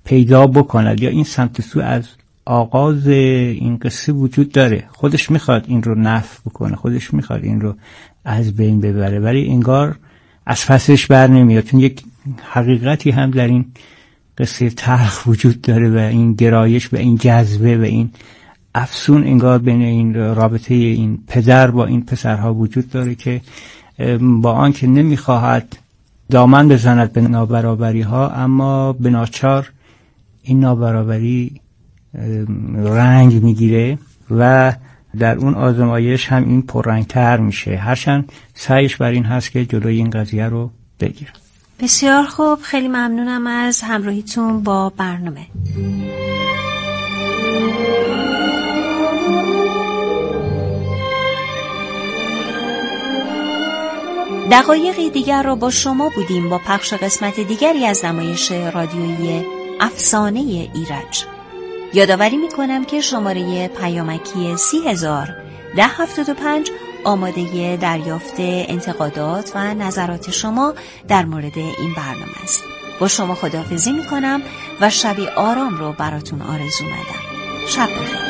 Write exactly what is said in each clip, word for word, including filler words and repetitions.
پیدا بکند یا این سمت سو از آغاز این قصه وجود داره. خودش میخواد این رو نفی بکنه، خودش میخواد این رو از بین ببره، ولی انگار از پسش بر نمیاد، چون یک حقیقتی هم در این قصه تلخ وجود داره و این گرایش و این جذبه و این افسون انگار بین این رابطه این پدر با این پسرها وجود داره که با آنکه نمیخواهد دامن بزند به نابرابری ها، اما به ناچار این نابرابری رنگ میگیره و در اون آزمایش هم این پررنگتر میشه، هرچند سعیش بر این هست که جلوی این قضیه رو بگیره. بسیار خوب، خیلی ممنونم از همراهیتون با برنامه. دقایقی دیگر را با شما بودیم با پخش قسمت دیگری از نمایش رادیویی افسانه ایرج. یادآوری میکنم که شماره پیامکی سی هزار ده هفتاد و پنج آماده دریافت انتقادات و نظرات شما در مورد این برنامه است. با شما خداحافظی میکنم و شبی آرام رو براتون آرزو مندم. شب بخیر.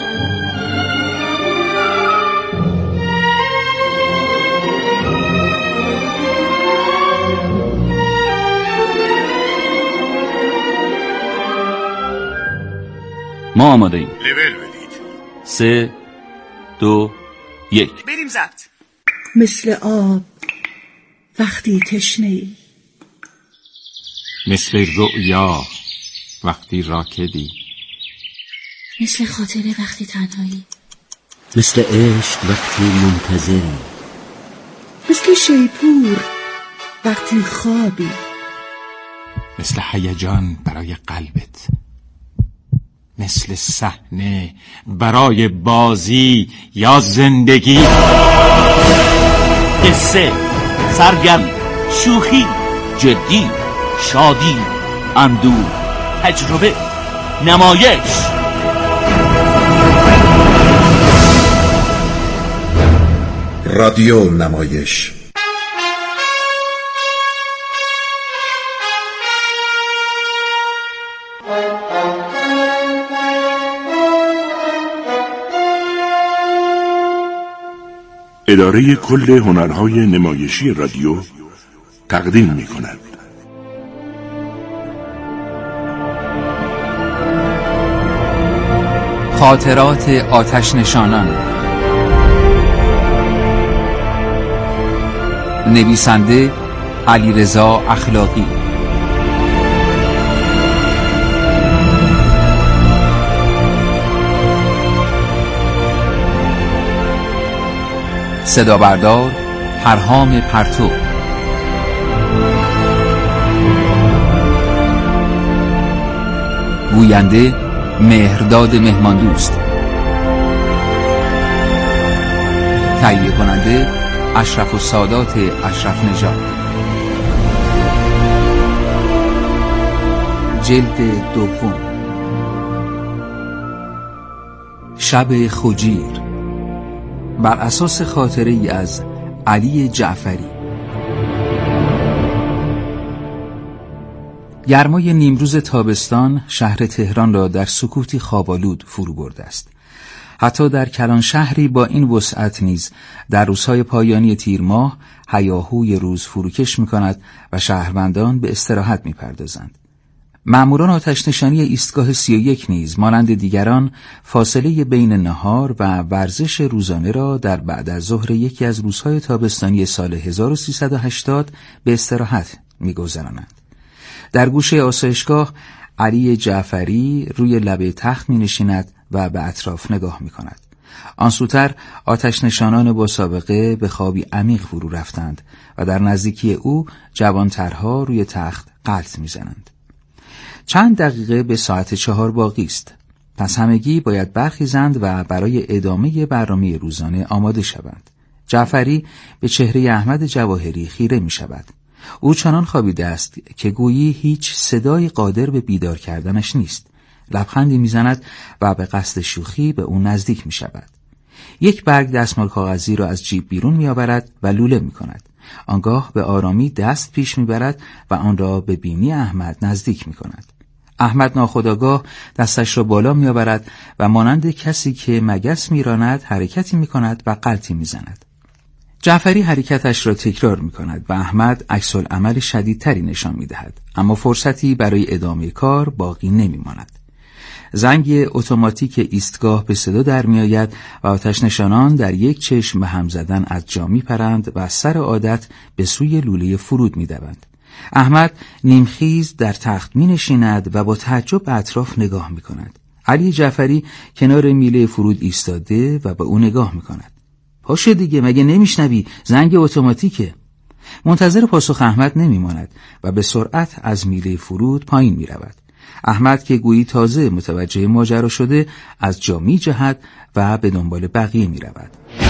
ما آماده ایم. لول بدید. سه دو یک بریم ضبط. مثل آب وقتی تشنه‌ای، مثل رؤیا وقتی راکدی، مثل خاطره وقتی تنهایی، مثل عشق وقتی منتظری، مثل شیپور وقتی خوابی، مثل هیجان برای قلبت، مثل صحنه برای بازی یا زندگی. قصه، سرگرمی، شوخی، جدی، شادی، اندوه، تجربه، نمایش. رادیو نمایش. اداره کل هنرهای نمایشی رادیو تقدیم می کند. خاطرات آتش نشانان. نویسنده علیرضا اخلاقی. صدا بردار پرهام پرتو. گوینده مهرداد مهماندوست. تهیه کننده اشرف السادات اشرف نژاد. جلد دوم. شب خجیر، بر اساس خاطره ای از علی جعفری. گرمای نیمروز تابستان شهر تهران را در سکوتی خوابالود فرو برده است. حتی در کلان شهری با این وسعت نیز در روزهای پایانی تیر ماه هیاهوی روز فروکش می کند و شهروندان به استراحت می پردازند. ماموران آتش‌نشانی ایستگاه سی و یک نیز مانند دیگران فاصله بین نهار و ورزش روزانه را در بعد از ظهر یکی از روزهای تابستانی سال هزار و سیصد و هشتاد به استراحت می‌گذرانند. در گوشه آسایشگاه علی جعفری روی لبه تخت می‌نشیند و به اطراف نگاه می‌کند. آن سوتر آتش‌نشانان با سابقه به خوابی عمیق فرو رفتند و در نزدیکی او جوانترها روی تخت غلط می‌زنند. چند دقیقه به ساعت چهار باقی است. پس همگی باید برخیزند و برای ادامه برنامه روزانه آماده شوند. جعفری به چهره احمد جواهری خیره می شود. او چنان خوابیده است که گویی هیچ صدای قادر به بیدار کردنش نیست. لبخندی می زند و به قصد شوخی به او نزدیک می شود. یک برگ دستمال کاغذی را از جیب بیرون می آورد و لوله می کند. آنگاه به آرامی دست پیش می برد و آن را به بینی احمد نزدیک می کند. احمد ناخودآگاه دستش را بالا می آورد و مانند کسی که مگس می راند حرکتی می کند و غلطی می زند. جعفری حرکتش را تکرار می کند و احمد عکس العمل شدیدتری نشان می دهد، اما فرصتی برای ادامه کار باقی نمی ماند. زنگ اتوماتیک ایستگاه به صدا در می آید و آتش نشانان در یک چشم به هم زدن از جا می پرند و سر عادت به سوی لوله فرود می دوند. احمد نیمخیز در تخت می نشیند و با تعجب به اطراف نگاه می کند. علی جعفری کنار میله فرود ایستاده و به او نگاه می کند. پاشو دیگه، مگه نمیشنوی؟ زنگ اتوماتیکه. منتظر پاسخ احمد نمی ماند و به سرعت از میله فرود پایین می رود. احمد که گویی تازه متوجه ماجرا شده از جا می جهد و به دنبال بقیه می رود.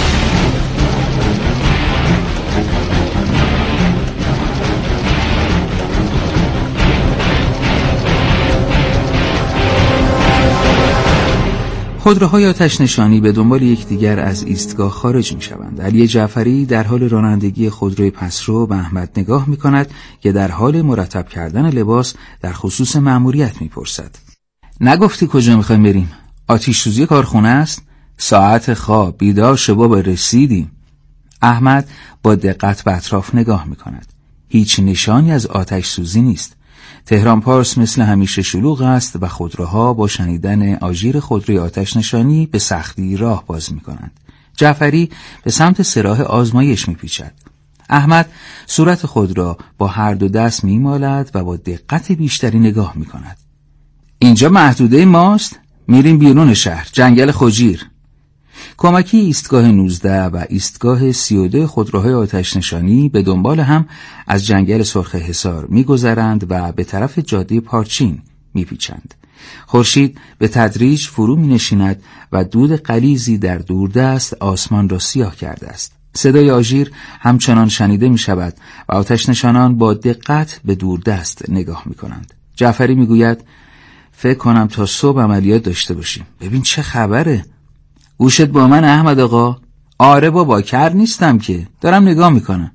خودروهای آتش نشانی به دنبال یکدیگر از ایستگاه خارج می شوند. علی جعفری در حال رانندگی خودروی پسرو به احمد نگاه می کند که در حال مرتب کردن لباس در خصوص مأموریت می پرسد. نگفتی کجا می خوایم بریم؟ آتش سوزی کارخونه است؟ ساعت خواب، بیدار شباب، رسیدیم. احمد با دقت به اطراف نگاه می کند. هیچ نشانی از آتش سوزی نیست. تهران پارس مثل همیشه شلوغ است و خودروها با شنیدن آژیر خودروی آتش نشانی به سختی راه باز می کنند. جعفری به سمت سراح آزمایش می پیچد. احمد صورت خود را با هر دو دست می مالد و با دقت بیشتری نگاه می کند. اینجا محدوده ماست؟ میریم بیرون شهر، جنگل خجیر. کمکی ایستگاه نوزده و ایستگاه سی و دو خودروهای آتش نشانی به دنبال هم از جنگل سرخ حصار می‌گذرند و به طرف جاده پارچین می‌پیچند. خورشید به تدریج فرو می‌نشیند و دود غلیظی در دوردست آسمان را سیاه کرده است. صدای آژیر همچنان شنیده می‌شود و آتش نشانان با دقت به دوردست نگاه می‌کنند. جعفری می‌گوید فکر کنم تا صبح عملیات داشته باشیم. ببین چه خبره؟ گوشت با من احمد آقا؟ آره بابا، کر نیستم که، دارم نگاه میکنم.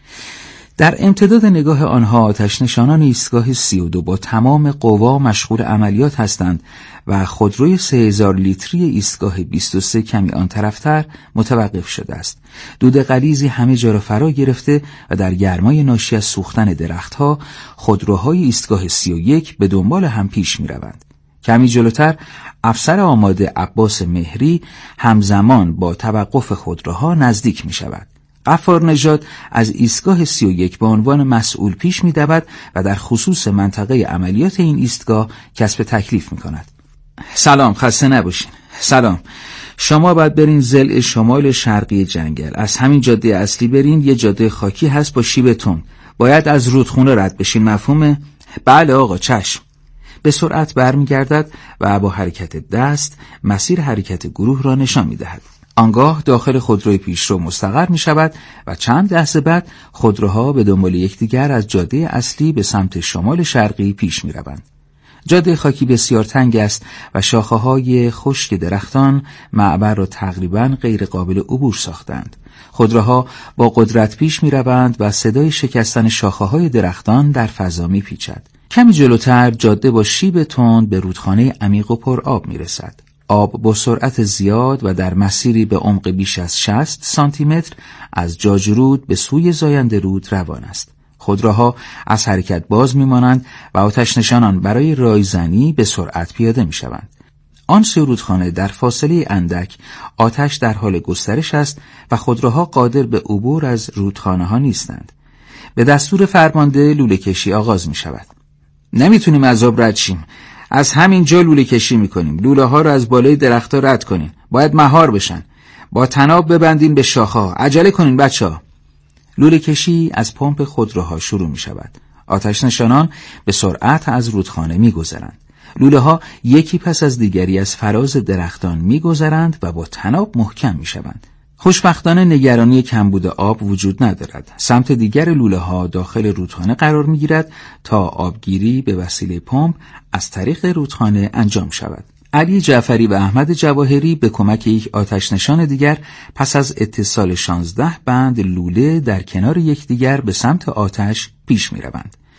در امتداد نگاه آنها آتش نشانان ایستگاه سی و دو با تمام قوا مشغول عملیات هستند و خودروی سه هزار لیتری ایستگاه بیست و سه کمی آن طرفتر متوقف شده است. دود غلیظی همه جا را فرا گرفته و در گرمای ناشی از سوختن درختها خودروهای ایستگاه سی و یک به دنبال هم پیش می روند. کمی جلوتر افسر آماده عباس مهری همزمان با توقف خودروها نزدیک می شود. غفار نژاد از ایستگاه سی و یک به عنوان مسئول پیش می دود و در خصوص منطقه عملیات این ایستگاه کسب تکلیف می کند. سلام، خسته نباشین. سلام، شما باید برین ضلع شمال شرقی جنگل. از همین جاده اصلی برین، یه جاده خاکی هست با شیب تند. باید از رودخونه رد بشین، مفهومه؟ بله آقا، چشم. به سرعت برمیگردد و با حرکت دست مسیر حرکت گروه را نشان می‌دهد. آنگاه داخل خودروی پیشرو مستقر می‌شود و چند لحظه بعد خودروها به دنبال یکدیگر از جاده اصلی به سمت شمال شرقی پیش می‌روند. جاده خاکی بسیار تنگ است و شاخه‌های خشک درختان معبر را تقریباً غیر قابل عبور ساختند. خودروها با قدرت پیش می‌روند و صدای شکستن شاخه‌های درختان در فضا می‌پیچد. کمی جلوتر جاده با شیب تند به رودخانه عمیق و پر آب میرسد. آب با سرعت زیاد و در مسیری به عمق بیش از شصت سانتی متر از جاجرود به سوی زاینده رود روان است. خودروها از حرکت باز میمانند و آتش نشانان برای رایزنی به سرعت پیاده میشوند. آن سوی رودخانه در فاصله اندک آتش در حال گسترش است و خودروها قادر به عبور از رودخانه ها نیستند. به دستور فرمانده لوله کشی آغاز می شود. نمیتونیم از آب رد شیم. از همین جا لوله کشی میکنیم. لوله ها رو از بالای درخت‌ها رد کنین. باید مهار بشن. با طناب ببندین به شاخه‌ها. عجله کنین بچه‌ها. لوله کشی از پمپ خودروها شروع می شود. آتش نشانان به سرعت از رودخانه میگذرند. لوله ها یکی پس از دیگری از فراز درختان میگذرند و با طناب محکم میشوند. خوشبختانه نگرانی کمبود آب وجود ندارد. سمت دیگر لوله ها داخل رودخانه قرار می گیرد تا آبگیری به وسیله پمپ از طریق رودخانه انجام شود. علی جعفری و احمد جواهری به کمک یک آتش نشان دیگر پس از اتصال شانزده بند لوله در کنار یکدیگر به سمت آتش پیش می روند.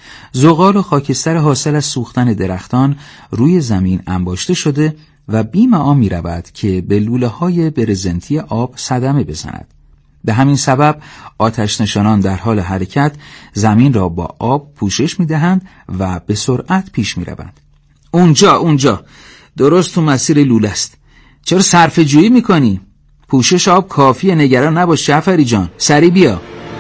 زغال و خاکستر حاصل از سوختن درختان روی زمین انباشته شده و بی‌معا می رود که به لوله های برزنتی آب صدمه بزند. به همین سبب آتش نشانان در حال حرکت زمین را با آب پوشش می دهند و به سرعت پیش می روند. اونجا اونجا درست تو مسیر لوله است. چرا صرفه جویی می کنی؟ پوشش آب کافیه، نگران نباش جعفری جان، سری بیا.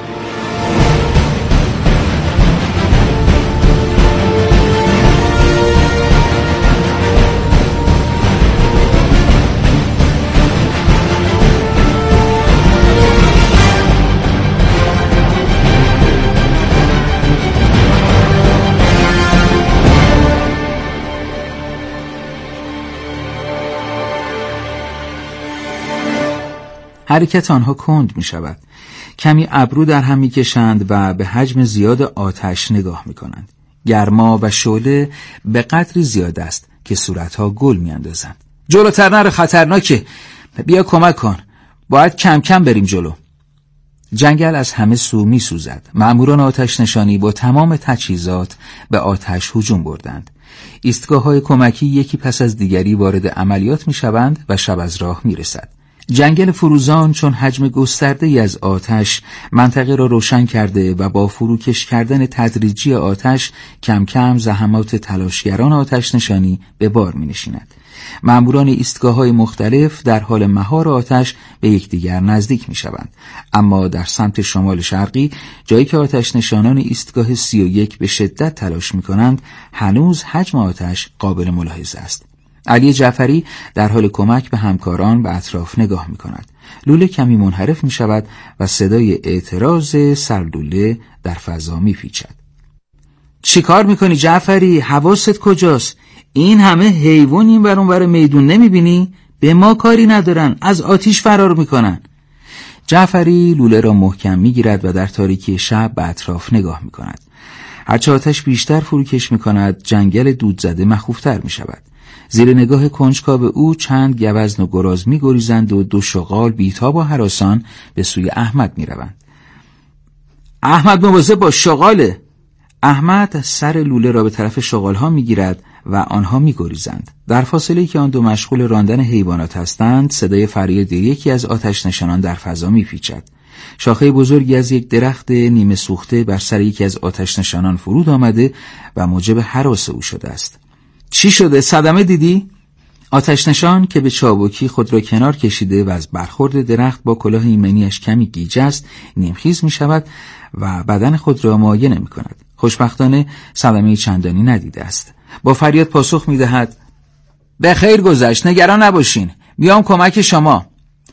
حرکت آنها کند می شود. کمی ابرو در هم می کشند و به حجم زیاد آتش نگاه می کنند. گرما و شعله به قدری زیاد است که صورتها گل می اندازند. جلوتر نرو، خطرناکه. بیا کمک کن. باید کم کم بریم جلو. جنگل از همه سو می سوزد. مأموران آتش نشانی با تمام تجهیزات به آتش هجوم بردند. ایستگاه‌های کمکی یکی پس از دیگری وارد عملیات می شوند و شب از راه می رسد. جنگل فروزان چون حجم گسترده‌ای از آتش منطقه را روشن کرده و با فروکش کردن تدریجی آتش کم کم زحمات تلاشگران آتش نشانی به بار می نشیند. مأموران ایستگاه‌های مختلف در حال مهار آتش به یکدیگر نزدیک می شوند. اما در سمت شمال شرقی، جایی که آتش نشانان ایستگاه سی و یک به شدت تلاش می کنند، هنوز حجم آتش قابل ملاحظه است. علی جعفری در حال کمک به همکاران به اطراف نگاه می کند. لوله کمی منحرف می شود و صدای اعتراض سرلوله در فضا می پیچد. چی کار می کنی جعفری؟ حواست کجاست؟ این همه حیوان این ور اون ور میدون نمی بینی؟ به ما کاری ندارن، از آتیش فرار می کنن. جعفری لوله را محکم می گیرد و در تاریکی شب به اطراف نگاه می کند. هرچه آتش بیشتر فروکش می کند، جنگل دود زده مخوفتر می شود. زیر نگاه کنجکاو او چند گوزن و گراز می گریزند و دو شغال بیتاب و هراسان به سوی احمد می روند. احمد مواظب باش، شغاله. احمد سر لوله را به طرف شغال ها می گیرد و آنها می گریزند. در فاصله که آن دو مشغول راندن حیوانات هستند، صدای فریاد یکی از آتش نشانان در فضا می پیچد. شاخه بزرگی از یک درخت نیمه سوخته بر سر یکی از آتش نشانان فرود آمده و موجب هراس او شده است. چی شده؟ صدمه دیدی؟ آتش نشان که به چابکی خود را کنار کشیده و از برخورد درخت با کلاه ایمنیش کمی گیج است، نیمخیز می شود و بدن خود را مایه نمی کند. خوشبختانه صدمه چندانی ندیده است. با فریاد پاسخ می دهد: به خیر گذشت، نگران نباشین، بیام کمک شما.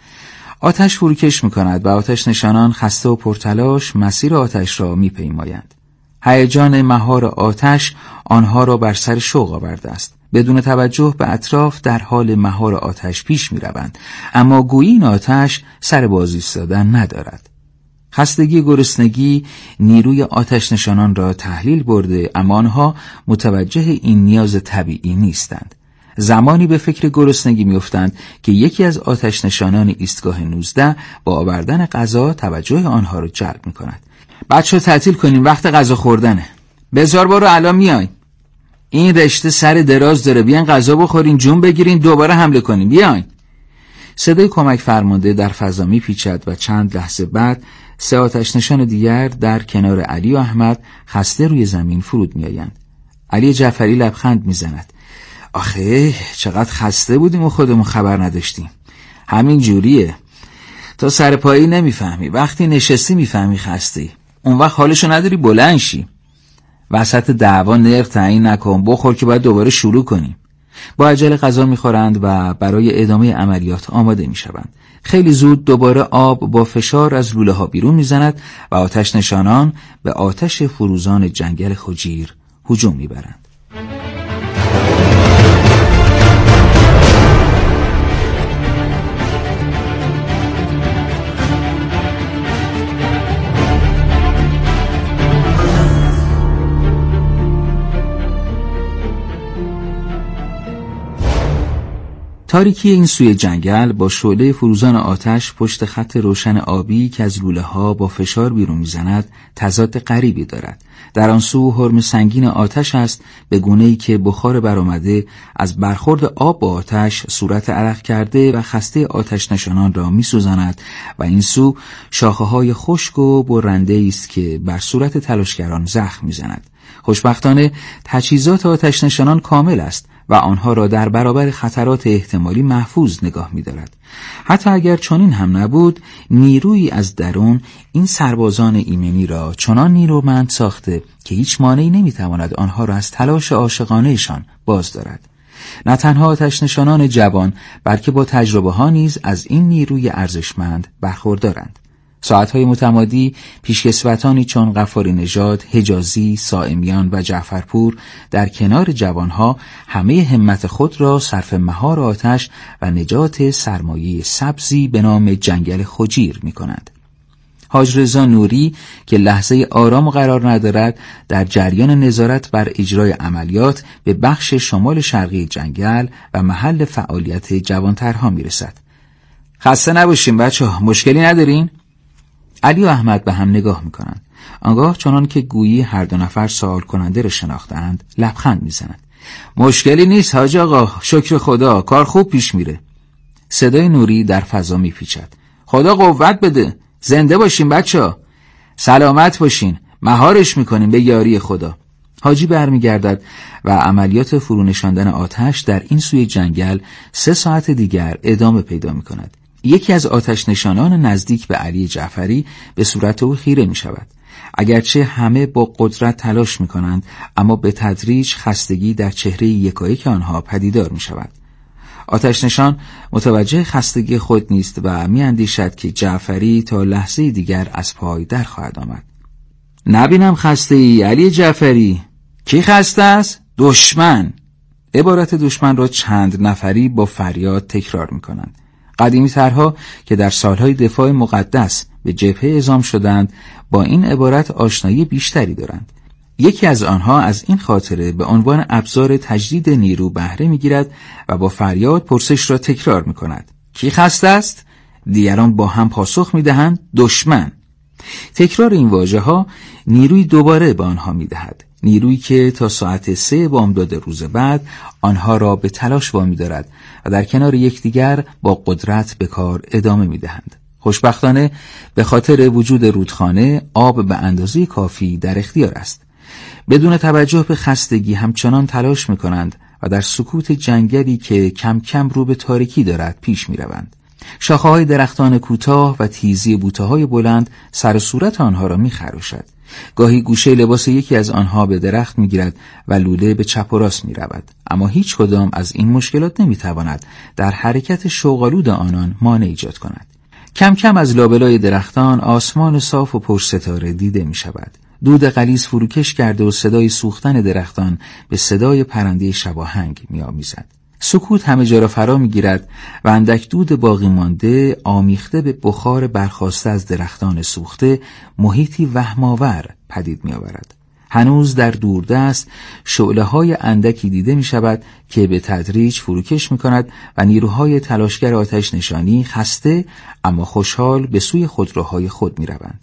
آتش فروکش می کند و آتش نشانان خسته و پرتلاش مسیر آتش را می پیمایند. هیجان مهار آتش آنها را بر سر شوق آورده است. بدون توجه به اطراف در حال مهار آتش پیش می روند، اما گویی این آتش سر باز ایستادن ندارد. خستگی گرسنگی نیروی آتش نشانان را تحلیل برده، اما آنها متوجه این نیاز طبیعی نیستند. زمانی به فکر گرسنگی میافتند که یکی از آتش نشانان ایستگاه نوزده با آوردن غذا توجه آنها را جلب می کند. بچه تعطیل کنیم، وقت غذا خوردنه. بذار برو، الان میای. این رشته سر دراز داره، بیاین غذا بخورین، جون بگیرین، دوباره حمله کنیم، بیاین. صدای کمک فرمانده در فضا میپیچد و چند لحظه بعد سه آتش نشان دیگر در کنار علی و احمد خسته روی زمین فرود میآیند. علی جعفری لبخند میزند. آخه چقدر خسته بودیم و خودمون خبر نداشتیم. همین جوریه، تا سر پایی نمیفهمی، وقتی نشستی میفهمی خستی، اون وقت حالشو نداری بلند شی. وسط دعوا نرخ تعیین نکن، بخور که باید دوباره شروع کنیم. با عجله غذا میخورند و برای ادامه عملیات آماده میشوند. خیلی زود دوباره آب با فشار از لوله ها بیرون میزند و آتش نشانان به آتش فروزان جنگل خجیر هجوم میبرند. تاریکی این سوی جنگل با شعله فروزان آتش پشت خط روشن آبی که از لوله ها با فشار بیرون میزند تضاد غریبی دارد. در آن سو حرم سنگین آتش است، به گونه‌ای که بخار برآمده از برخورد آب با آتش صورت عرق کرده و خسته آتش نشانان را می‌سوزاند و این سو شاخه‌های خشک و برنده است که بر صورت تلاشگران زخم می‌زند. خوشبختانه تجهیزات آتش نشانان کامل است و آنها را در برابر خطرات احتمالی محفوظ نگاه می‌دارد. حتی اگر چنین هم نبود، نیرویی از درون این سربازان ایمنی را چنان نیرومند ساخته که هیچ مانعی نمی‌تواند آنها را از تلاش عاشقانه‌شان باز دارد. نه تنها آتش نشانان جوان، بلکه با تجربه ها نیز از این نیروی ارزشمند برخوردارند. ساعتهای متمادی پیشکسوتانی چون غفاری نژاد، حجازی، سائمیان و جعفرپور در کنار جوانها همه همت خود را صرف مهار آتش و نجات سرمایه سبزی به نام جنگل خجیر می کنند. حاج رضا نوری که لحظه آرام قرار ندارد در جریان نظارت بر اجرای عملیات به بخش شمال شرقی جنگل و محل فعالیت جوانترها می رسد. خسته نباشین بچه ها، مشکلی ندارین؟ علی و احمد به هم نگاه میکنند. آنگاه چنان که گویی هر دو نفر سوال کننده را شناختند لبخند میزنند. مشکلی نیست حاج آقا، شکر خدا، کار خوب پیش میره. صدای نوری در فضا میپیچد. خدا قوت بده، زنده باشین بچه‌ها، سلامت باشین، مهارش میکنیم به یاری خدا. حاجی برمیگردد و عملیات فرونشاندن آتش در این سوی جنگل سه ساعت دیگر ادامه پیدا میکند. یکی از آتش نشانان نزدیک به علی جعفری به صورت او خیره می شود. اگرچه همه با قدرت تلاش می کنند، اما به تدریج خستگی در چهره یکایک آنها پدیدار می شود. آتش نشان متوجه خستگی خود نیست و می اندیشد که جعفری تا لحظه دیگر از پای در خواهد آمد. نبینم خسته ای علی جعفری. کی خسته است؟ دشمن. عبارت دشمن را چند نفری با فریاد تکرار می کنند. قدیمی ترها که در سالهای دفاع مقدس به جبهه اعزام شدند با این عبارت آشنایی بیشتری دارند. یکی از آنها از این خاطره به عنوان ابزار تجدید نیرو بهره می‌گیرد و با فریاد پرسش را تکرار می‌کند. کی خسته است؟ دیگران با هم پاسخ می‌دهند دشمن. تکرار این واژه‌ها نیروی دوباره به آنها می‌دهد. نیرویی که تا ساعت سه بامداد روز بعد آنها را به تلاش وامی دارد و در کنار یکدیگر با قدرت به کار ادامه می‌دهند. خوشبختانه به خاطر وجود رودخانه آب به اندازه کافی در اختیار است. بدون توجه به خستگی همچنان تلاش می‌کنند و در سکوت جنگلی که کم کم رو به تاریکی دارد پیش می‌روند. شاخه‌های درختان کوتاه و تیزی بوته‌های بلند سر و صورت آنها را می‌خراشد. گاهی گوشه لباس یکی از آنها به درخت می‌گیرد و لوله به چپ و راست می‌رود، اما هیچ کدام از این مشکلات نمی‌تواند در حرکت شوق‌آلود آنان مانع ایجاد کند. کم کم از لابلای درختان آسمان صاف و پرستاره دیده می‌شود. دود غلیظ فروکش کرده و صدای سوختن درختان به صدای پرنده شباهنگ می‌آمیزد. سکوت همه جا را فرا می‌گیرد و اندک دود باقی مانده آمیخته به بخار برخاسته از درختان سوخته محیطی وهم‌آور پدید می‌آورد. هنوز در دوردست شعله‌های اندکی دیده می‌شود که به تدریج فروکش می‌کند و نیروهای تلاشگر آتش نشانی خسته اما خوشحال به سوی خودروهای خود می‌روند.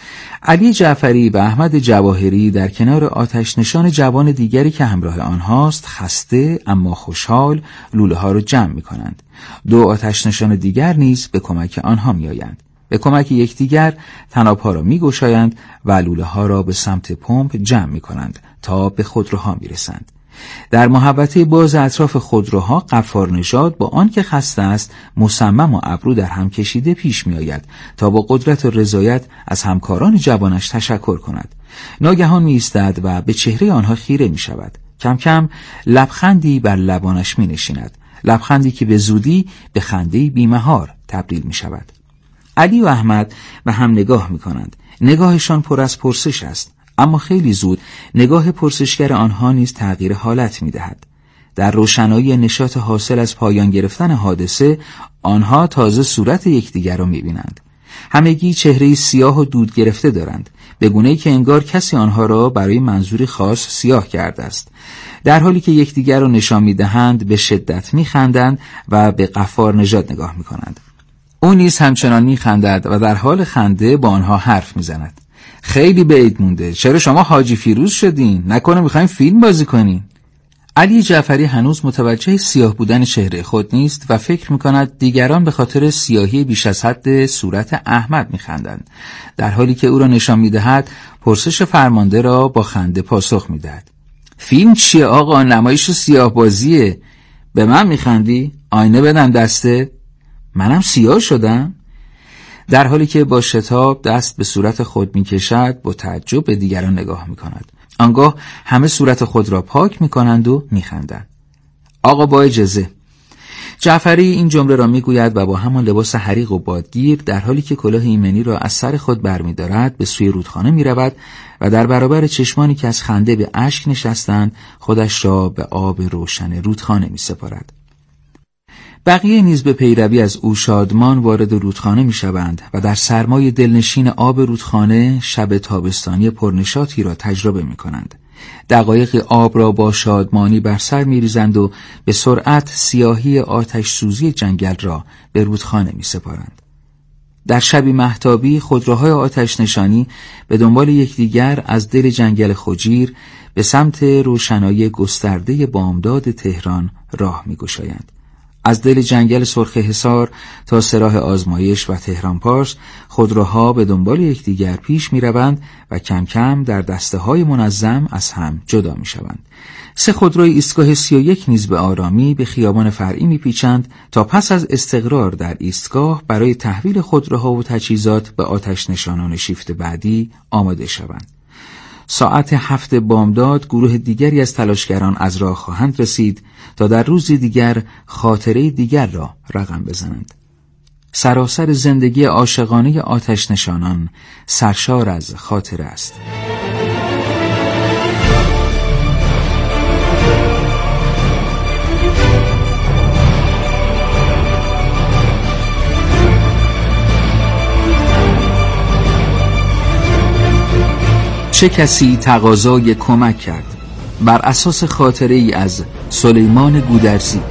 علی جعفری و احمد جواهری در کنار آتش نشان جوان دیگری که همراه آنهاست خسته اما خوشحال لوله ها را جمع می کنند. دو آتش نشان دیگر نیز به کمک آنها می آیند. به کمک یکدیگر طناب ها را می گشایند و لوله ها را به سمت پمپ جمع می کنند تا به خودروها می رسند. در محوطه باز اطراف خودروها غفار نژاد با آن که خسته است مصمم و ابرو در هم کشیده پیش می آید تا با قدرت و رضایت از همکاران جوانش تشکر کند. ناگهان می ایستد و به چهره آنها خیره می شود. کم کم لبخندی بر لبانش می نشیند، لبخندی که به زودی به خنده‌ای بی‌محار تبدیل می شود. علی و احمد به هم نگاه می کنند. نگاهشان پر از پرسش است، اما خیلی زود نگاه پرسشگر آنها نیز تغییر حالت می دهد. در روشنایی نشاط حاصل از پایان گرفتن حادثه آنها تازه صورت یکدیگر را می بینند. همگی چهره سیاه و دود گرفته دارند، به گونه‌ای که انگار کسی آنها را برای منظوری خاص سیاه کرده است. در حالی که یکدیگر را نشان می‌دهند به شدت می‌خندند و به غفار نژاد نگاه می‌کنند. او نیز همچنان می‌خندد و در حال خنده با آنها حرف می‌زند. خیلی بعید مونده، چرا شما حاجی فیروز شدین؟ نکنه می‌خواین فیلم بازی کنین؟ علی جعفری هنوز متوجه سیاه بودن چهره خود نیست و فکر می‌کند دیگران به خاطر سیاهی بیش از حد صورت احمد می‌خندند، در حالی که او را نشان می‌دهد پرسش فرمانده را با خنده پاسخ می‌دهد. فیلم چیه آقا؟ نمایش سیاه بازیه. به من می‌خندی؟ آینه بدن دسته؟ منم سیاه شدم؟ در حالی که با شتاب دست به صورت خود می‌کشد با تعجب به دیگران نگاه می‌کند. آنگاه همه صورت خود را پاک می‌کنند و می‌خندند. آقا با اجازه. جعفری این جمله را می‌گوید و با همان لباس حریق و بادگیر در حالی که کلاه ایمنی را از سر خود برمی‌دارد به سوی رودخانه می‌رود و در برابر چشمانی که از خنده به اشک نشستند خودش را به آب روشن رودخانه می‌سپارد. بقیه نیز به پیروی از او شادمان وارد رودخانه می‌شوند و در سرمای دلنشین آب رودخانه شب تابستانی پرنشاطی را تجربه می‌کنند. دقایق آب را با شادمانی بر سر می‌ریزند و به سرعت سیاهی آتش سوزی جنگل را به رودخانه می‌سپارند. در شبی مهتابی خودروهای آتش نشانی به دنبال یکدیگر از دل جنگل خجیر به سمت روشنایی گسترده بامداد تهران راه می‌گشایند. از دل جنگل سرخ حصار تا سراح آزمایش و تهران پارس خودروها به دنبال یکدیگر پیش می‌روند و کم کم در دسته‌های منظم از هم جدا می‌شوند. سه خودروی ایستگاه سی و یک نیز به آرامی به خیابان فرعی می‌پیچند تا پس از استقرار در ایستگاه برای تحویل خودروها و تجهیزات به آتش نشانان شیفت بعدی آماده شوند. ساعت هفت بامداد گروه دیگری از تلاشگران از راه خواهند رسید تا در روزی دیگر خاطره دیگر را رقم بزنند. سراسر زندگی عاشقانه آتش نشانان سرشار از خاطره است. چه کسی تقاضای کمک کرد؟ بر اساس خاطره ای از سلیمان گودرزی.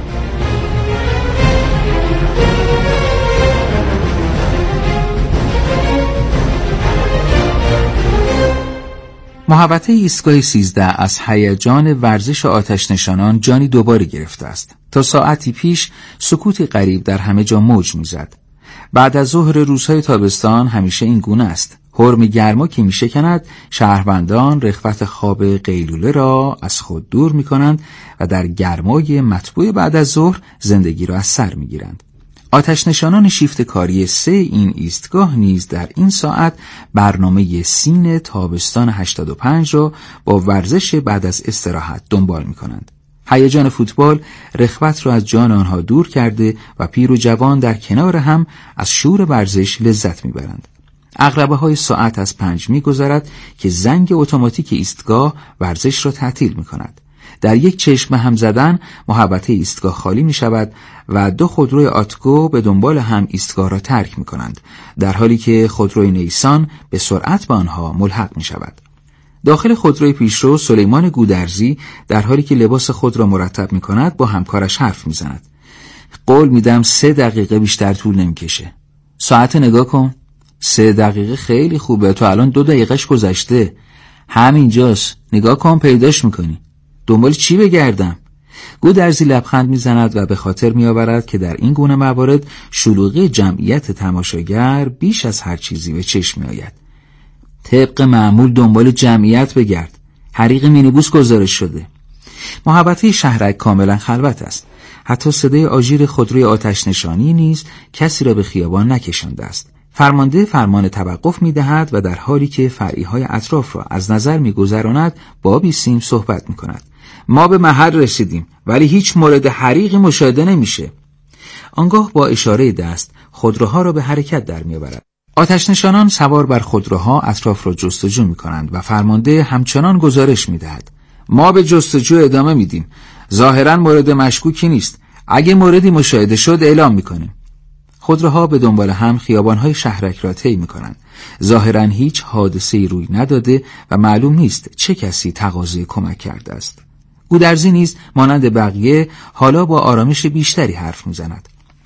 محوطه ایستگاه سیزده از هیجان ورزش آتش نشانان جانی دوباره گرفته است. تا ساعتی پیش سکوتی غریب در همه جا موج میزد. بعد از ظهر روزهای تابستان همیشه این گونه است. حرم گرما که می شکند، شهروندان رغبت خواب قیلوله را از خود دور می کنند و در گرمای مطبوع بعد از ظهر زندگی را از سر می گیرند. آتش نشانان شیفت کاری سه این ایستگاه نیز در این ساعت برنامه سین تابستان هشتاد و پنج را با ورزش بعد از استراحت دنبال می کنند. هیجان فوتبال رغبت را از جان آنها دور کرده و پیر و جوان در کنار هم از شور ورزش لذت می برند. عقربه های ساعت از پنج می گذرد که زنگ اتوماتیک ایستگاه ورزش را تعطیل می کند. در یک چشم هم زدن محوطه ایستگاه خالی می شود و دو خودروی آتگو به دنبال هم ایستگاه را ترک می کنند، در حالی که خودروی نیسان به سرعت به آنها ملحق می شود. داخل خودروی پیشرو سلیمان گودرزی در حالی که لباس خود را مرتب می کند با همکارش حرف می زند. قول میدم سه دقیقه بیشتر طول نمی کشه. ساعت نگاه کن. سه دقیقه خیلی خوبه، تو الان دو دقیقهش گذشته. همینجاست، نگاه کن پیداش میکنی. دنبال چی بگردم؟ گودرزی لبخند میزند و به خاطر میآورد که در این گونه موارد شلوغی جمعیت تماشاگر بیش از هر چیزی به چشم میآید. طبق معمول دنبال جمعیت بگرد. حریق مینیبوس گزارش شده. محوطه شهرک کاملا خلوت است. حتی صدای آژیر خودروی آتش نشانی نیز کسی را به خیابان نکشانده است. فرمانده فرمان توقف می‌دهد و در حالی که فرعی‌های اطراف را از نظر می‌گذراند با بیسیم صحبت می‌کند. ما به محل رسیدیم ولی هیچ مورد حریقی مشاهده نمیشه. آنگاه با اشاره دست خودروها را به حرکت در می‌آورد. آتش نشانان سوار بر خودروها اطراف را جستجو می‌کنند و فرمانده همچنان گزارش می‌دهد. ما به جستجو ادامه میدیم. ظاهراً مورد مشکوکی نیست. اگه موردی مشاهده شد اعلام می‌کنیم. خودروها به دنبال هم خیابان‌های شهرک را طی می‌کنند. ظاهراً هیچ حادثه‌ای روی نداده و معلوم نیست چه کسی تقاضای کمک کرده است. گودرزی نیز مانند بقیه حالا با آرامش بیشتری حرف می‌زند.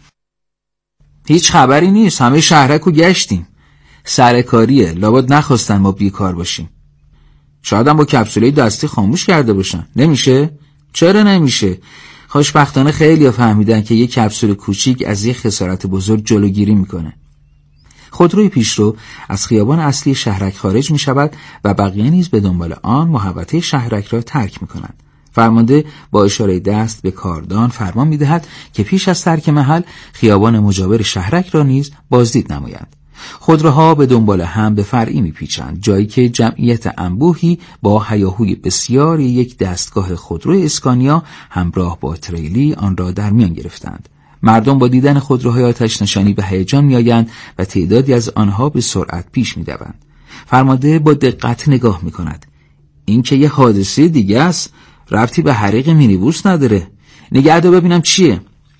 هیچ خبری نیست، همه شهرک رو گشتیم. سرکاریه، لابد نخواستن ما بیکار باشیم. شاید هم با کپسولای دستی خاموش کرده باشن. نمیشه؟ چرا نمیشه؟ خوشبختانه خیلی ها فهمیدن که یک کپسول کوچیک از یک خسارت بزرگ جلوگیری میکنه. خودروی پیشرو از خیابان اصلی شهرک خارج می شود و بقیه نیز به دنبال آن محوطه شهرک را ترک می کنند. فرمانده با اشاره دست به کاردان فرمان می دهد که پیش از ترک محل خیابان مجاور شهرک را نیز بازدید نمایند. خودروها به دنبال هم به فرعی می پیچند، جایی که جمعیت انبوهی با هیاهوی بسیار یک دستگاه خودرو اسکانیا همراه با تریلی آن را در میان گرفتند. مردم با دیدن خودروهای آتش نشانی به هیجان میآیند و تعدادی از آنها به سرعت پیش می‌دوند. فرمانده با دقت نگاه می‌کند. این که یه حادثه دیگه است، ربطی به حریق مینیبوس نداره. نگهدار ببینم چیه.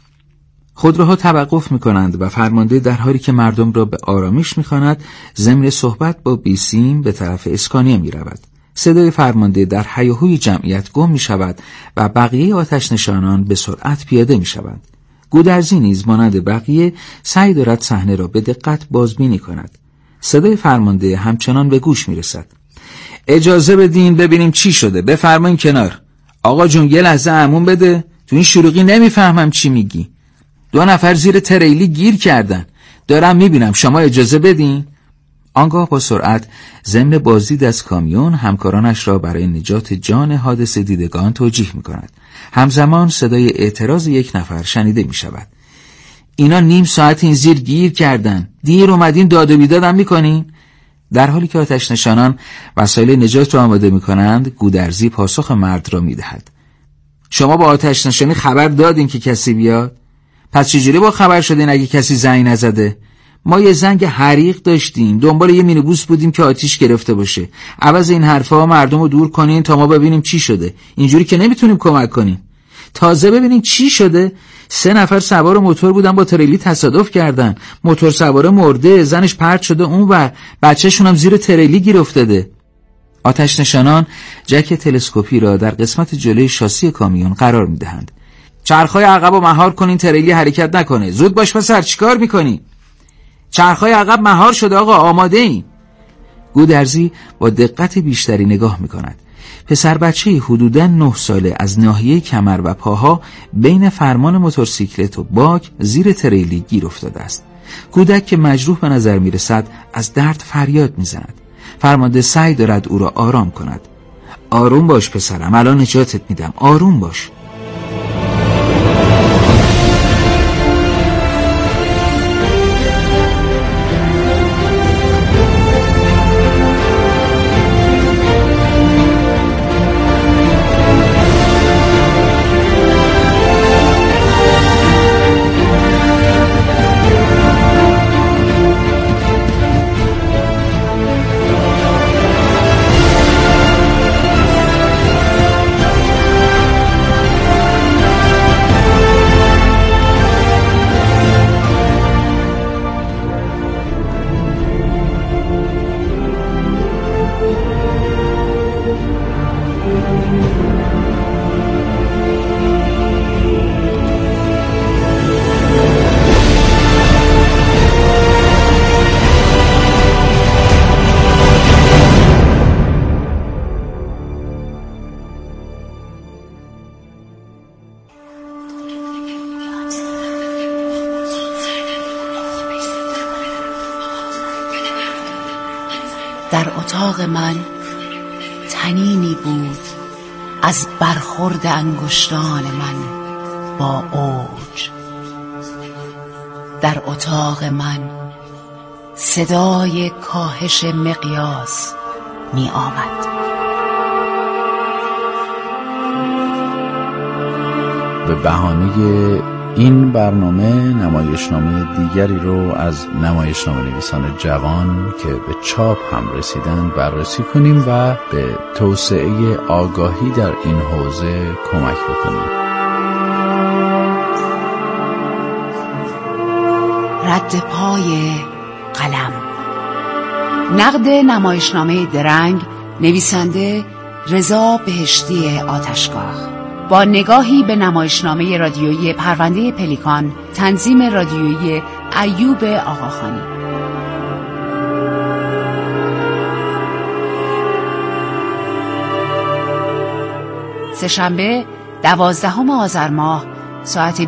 خودروها توقف می‌کنند و فرمانده در حالی که مردم را به آرامش می‌خواند، ضمن صحبت با بیسیم به طرف اسکانیا می‌رود. صدای فرمانده در هیاهوی جمعیت گم می‌شود و بقیه آتش نشانان به سرعت پیاده می‌شوند. گودرزی نیز مانند بقیه سعی دارد صحنه را به دقت بازبینی کند. صدای فرمانده همچنان به گوش میرسد. اجازه بدین ببینیم چی شده. بفرمایین کنار. آقا جون یه لحظه امون بده. تو این شلوغی نمیفهمم چی میگی. دو نفر زیر تریلی گیر کردن. دارم میبینم، شما اجازه بدین. آنگاه با سرعت ضمن بازدید از کامیون همکارانش را برای نجات جان حادثه دیدگان توجیه میکند. همزمان صدای اعتراض یک نفر شنیده می شود. اینا نیم ساعت این زیر گیر کردن، دیر اومدین داد و بیدادم می کنین؟ در حالی که آتش نشانان وسایل نجات را آماده می کنند، گودرزی پاسخ مرد را می دهد. شما با آتش نشانی خبر دادین که کسی بیاد؟ پس چجوری با خبر شدین اگه کسی زنگ نزده؟ ما یه زنگ حریق داشتیم، دنبال یه مینیبوس بودیم که آتیش گرفته باشه. عوض این حرفا مردم رو دور کنین تا ما ببینیم چی شده. اینجوری که نمیتونیم کمک کنیم. تازه ببینین چی شده. سه نفر سوار موتور بودن، با تریلی تصادف کردن. موتور سوار مرده، زنش پرت شده اونور، بچه‌شون هم زیر تریلی گیر افتاده. آتش نشانان جک تلسکوپی را در قسمت جلوی شاسی کامیون قرار میدهند. چرخهای عقبو مهار کنین تریلی حرکت نکنه. زود باش پسر، چیکار میکنی؟ چرخهای عقب مهار شده آقا، آماده این. گودرزی با دقت بیشتری نگاه میکند. پسر بچه حدوداً نه ساله از ناحیه کمر و پاها بین فرمان موتورسیکلت و باک زیر تریلی گیر افتاده است. کودک که مجروح به نظر میرسد از درد فریاد میزند. فرمانده سعی دارد او را آرام کند. آروم باش پسرم، الان نجاتت میدم، آروم باش. در اتاق من طنینی بود از برخورد انگشتان من با اوج. در اتاق من صدای کاهش مقیاس می آمد. به بهانه این برنامه نمایشنامه دیگری رو از نمایشنامه نویسان جوان که به چاپ هم رسیدن بررسی کنیم و به توسعه آگاهی در این حوزه کمک بکنیم. رد پای قلم. نقد نمایشنامه درنگ، نویسنده رضا بهشتی آتشگاه، با نگاهی به نمایشنامه رادیویی پرونده پلیکان، تنظیم رادیویی ایوب آقاخانی. سه‌شنبه دوازدهم آذر ماه ساعت